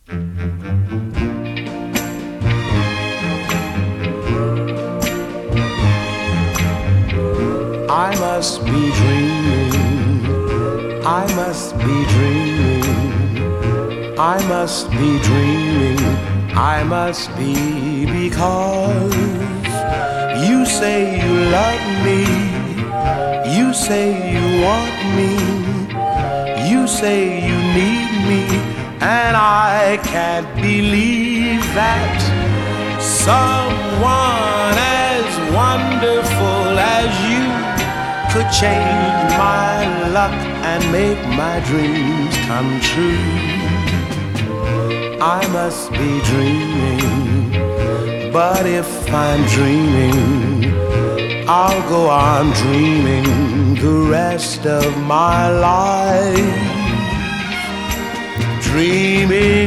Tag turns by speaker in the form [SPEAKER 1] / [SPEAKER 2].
[SPEAKER 1] I must be dreaming, I must be dreaming, I must be dreaming, I must be, because you say you love me, you say you want me, you say you need me, and I can't believe that someone as wonderful as you could change my luck and make my dreams come true. I must be dreaming, but if I'm dreaming, I'll go on dreaming the rest of my life. Dreaming